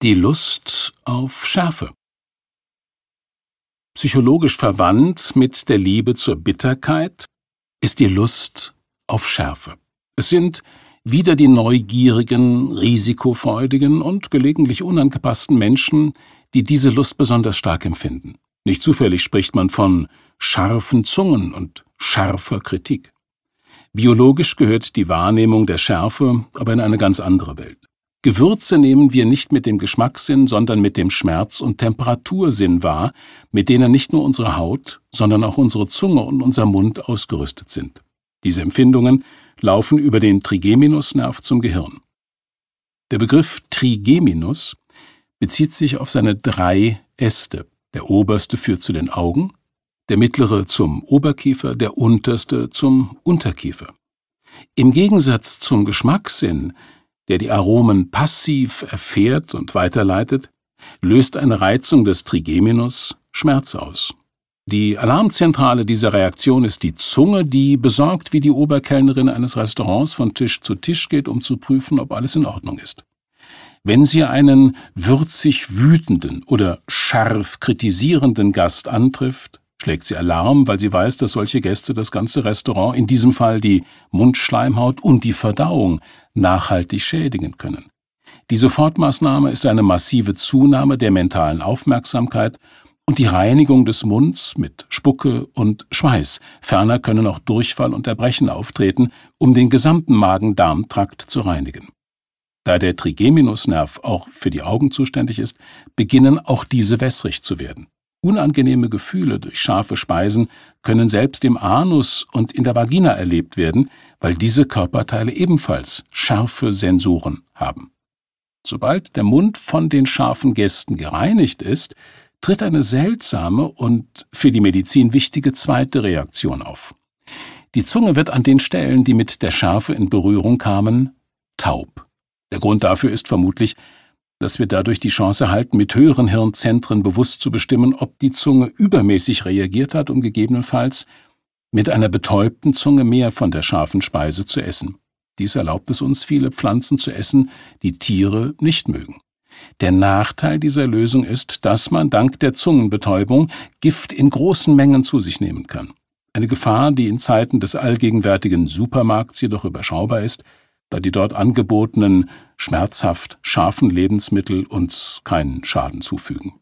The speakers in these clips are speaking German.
Die Lust auf Schärfe. Psychologisch verwandt mit der Liebe zur Bitterkeit ist die Lust auf Schärfe. Es sind wieder die neugierigen, risikofreudigen und gelegentlich unangepassten Menschen, die diese Lust besonders stark empfinden. Nicht zufällig spricht man von scharfen Zungen und scharfer Kritik. Biologisch gehört die Wahrnehmung der Schärfe aber in eine ganz andere Welt. Gewürze nehmen wir nicht mit dem Geschmackssinn, sondern mit dem Schmerz- und Temperatursinn wahr, mit denen nicht nur unsere Haut, sondern auch unsere Zunge und unser Mund ausgerüstet sind. Diese Empfindungen laufen über den Trigeminusnerv zum Gehirn. Der Begriff Trigeminus bezieht sich auf seine 3 Äste. Der oberste führt zu den Augen, der mittlere zum Oberkiefer, der unterste zum Unterkiefer. Im Gegensatz zum Geschmackssinn, der die Aromen passiv erfährt und weiterleitet, löst eine Reizung des Trigeminus Schmerz aus. Die Alarmzentrale dieser Reaktion ist die Zunge, die besorgt wie die Oberkellnerin eines Restaurants von Tisch zu Tisch geht, um zu prüfen, ob alles in Ordnung ist. Wenn sie einen würzig wütenden oder scharf kritisierenden Gast antrifft, schlägt sie Alarm, weil sie weiß, dass solche Gäste das ganze Restaurant, in diesem Fall die Mundschleimhaut und die Verdauung, nachhaltig schädigen können. Die Sofortmaßnahme ist eine massive Zunahme der mentalen Aufmerksamkeit und die Reinigung des Munds mit Spucke und Schweiß. Ferner können auch Durchfall und Erbrechen auftreten, um den gesamten Magen-Darm-Trakt zu reinigen. Da der Trigeminusnerv auch für die Augen zuständig ist, beginnen auch diese wässrig zu werden. Unangenehme Gefühle durch scharfe Speisen können selbst im Anus und in der Vagina erlebt werden, weil diese Körperteile ebenfalls scharfe Sensoren haben. Sobald der Mund von den scharfen Gästen gereinigt ist, tritt eine seltsame und für die Medizin wichtige zweite Reaktion auf. Die Zunge wird an den Stellen, die mit der Schärfe in Berührung kamen, taub. Der Grund dafür ist vermutlich, dass wir dadurch die Chance erhalten, mit höheren Hirnzentren bewusst zu bestimmen, ob die Zunge übermäßig reagiert hat, um gegebenenfalls mit einer betäubten Zunge mehr von der scharfen Speise zu essen. Dies erlaubt es uns, viele Pflanzen zu essen, die Tiere nicht mögen. Der Nachteil dieser Lösung ist, dass man dank der Zungenbetäubung Gift in großen Mengen zu sich nehmen kann. Eine Gefahr, die in Zeiten des allgegenwärtigen Supermarkts jedoch überschaubar ist, da die dort angebotenen schmerzhaft scharfen Lebensmittel uns keinen Schaden zufügen.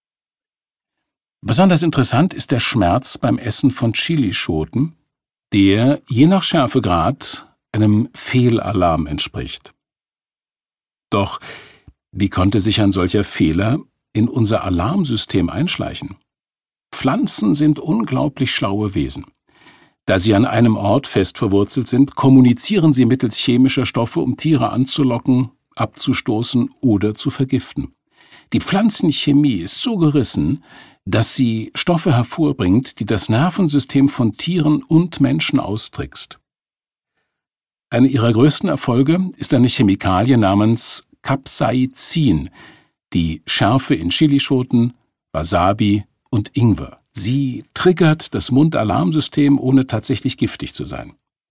Besonders interessant ist der Schmerz beim Essen von Chilischoten, der je nach Schärfegrad einem Fehlalarm entspricht. Doch wie konnte sich ein solcher Fehler in unser Alarmsystem einschleichen? Pflanzen sind unglaublich schlaue Wesen. Da sie an einem Ort fest verwurzelt sind, kommunizieren sie mittels chemischer Stoffe, um Tiere anzulocken, abzustoßen oder zu vergiften. Die Pflanzenchemie ist so gerissen, dass sie Stoffe hervorbringt, die das Nervensystem von Tieren und Menschen austrickst. Eine ihrer größten Erfolge ist eine Chemikalie namens Capsaicin, die Schärfe in Chilischoten, Wasabi und Ingwer. Sie triggert das Mundalarmsystem, ohne tatsächlich giftig zu sein.